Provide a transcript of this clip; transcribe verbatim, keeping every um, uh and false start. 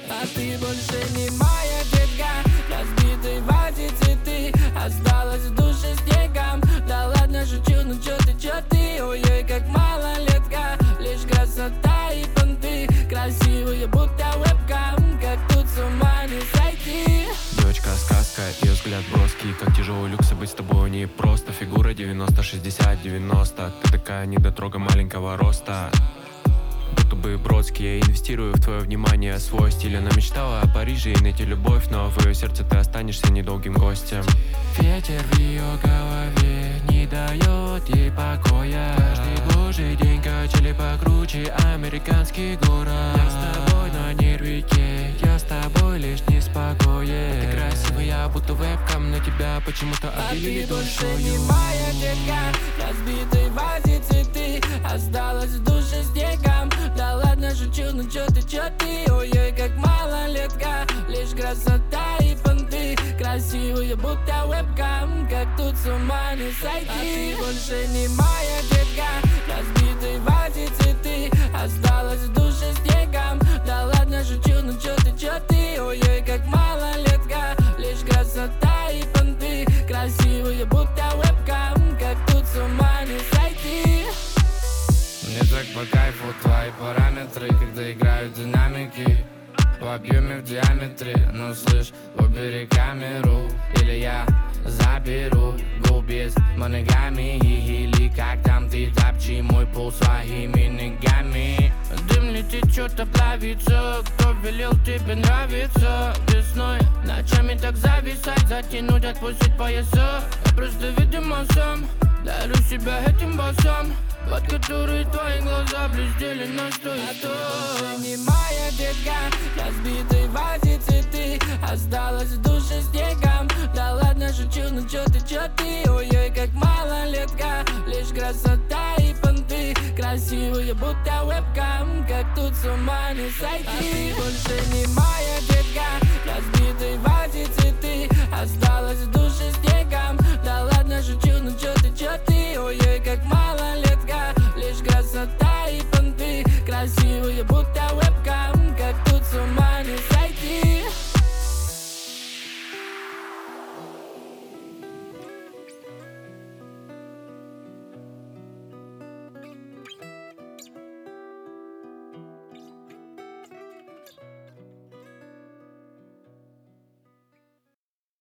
А ты больше не моя детка. Разбитые в вазе цветы, осталась в душе снегом. Да ладно, шучу, ну чё ты, чё ты? Ой-ой, как малолетка. Лишь красота и понты, красивые, будто вебкам. Как тут с ума не сойти. Девочка сказка, ее взгляд броский. Как тяжелый люкс, быть с тобой не просто. Фигура девяносто шестьдесят девяносто. Ты такая недотрога маленького роста. Будто бы Бродский, я инвестирую в твое внимание свой стиль. Она мечтала о Париже и найти любовь, но в ее сердце ты останешься недолгим гостем. Ветер в ее голове не дает ей покоя. Каждый божий день качели покруче американский город. Я с тобой на нервике, я с тобой лишь неспокоен. Ты красивая, будто вебкам, на тебя почему-то обделили душою. А ты больше не моя детка. Разбитые в вазе цветы, осталась в душе снегом. Да ладно, шучу, ну чё ты, чё ты? Ой-ой, как малолетка. Лишь красота и понты, красивые, будто вебкам. Как тут с ума не сойти. А ты больше не моя детка. Разбитые в вазе цветы, осталась в душе снегом. Да ладно, шучу, ну чё ты, чё ты? Ой-ой, как малолетка. Лишь красота и понты, красивые, будто вебкам. Как тут с ума не сойти. Мне так по кайфу твои параметры, когда играют динамики в объеме, в диаметре. Ну слышь, убери камеру, или я заберу губ без моногами. Или как там ты, топчи мой пол своими ногами. Дым летит, что-то плавится. Кто велел тебе нравиться весной? Ночами так зависать, затянуть, отпустить пояса. Я просто, видимо, сам дарю себя этим басом, под который твои глаза блестели на сто и сто. А ты больше не моя детка. Разбитые в вазе цветы, осталась в душе снегом. Да ладно, шучу, ну чё ты, чё ты? Ой-ой, как малолетка. Лишь красота и понты, красивые, будто вебкам. Как тут с ума не сойти. А ты больше не моя детка.